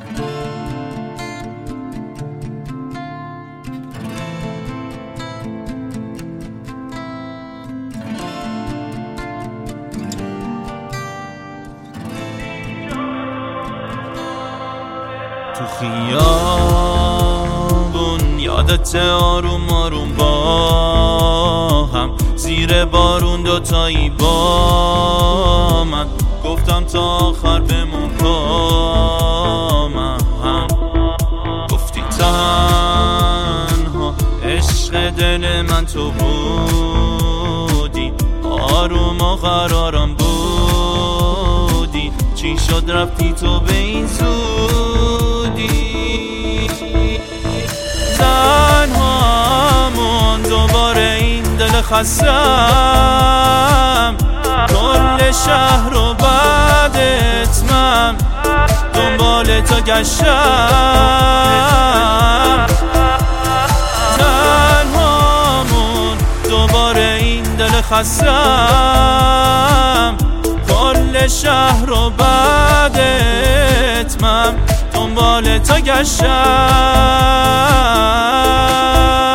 تو خیابون یادت آروم آروم با هم زیر بارون دوتایی با من گفتم تا آخر بمون با من. گفتی تنها عشق دل من تو بودی، آروم و قرارم بودی، چی شد رفتی تو به این زودی؟ تنهامون دوباره این دل خستم، کل شهر رو بعدت من دنبال تو گشتم. تنهامون دوباره این دل خستم، کل شهر رو بعدت من دنبال تو گشتم.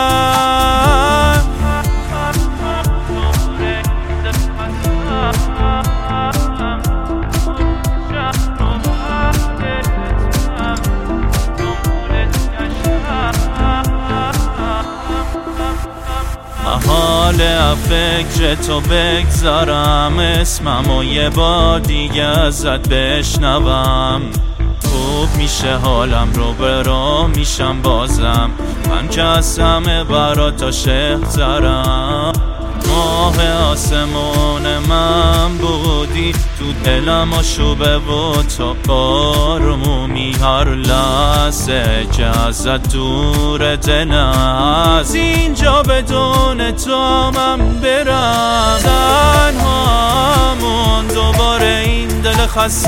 محاله فکر تو بگذارم اسمم و یه بار دیگه ازت بشنوم. خوب میشه حالم رو برام میشم بازم، من که از همه برات عاشق ترم. ماه آسمون من بودی، تو دلم آشوبه و تو بارمومی، هر لحظه که ازت دور دلم از اینجا بدون تو من برم. تنهامون دوباره این دل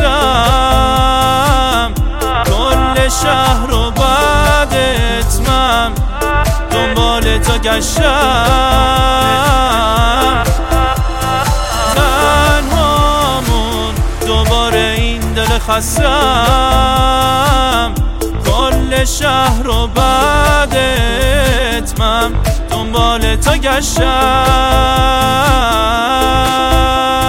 خستم، کل شهر رو بعدت من دنبال تو گشتم. تنهامون دوباره این دل خستم، کل شهر رو بعدت من دنبال تو گشتم.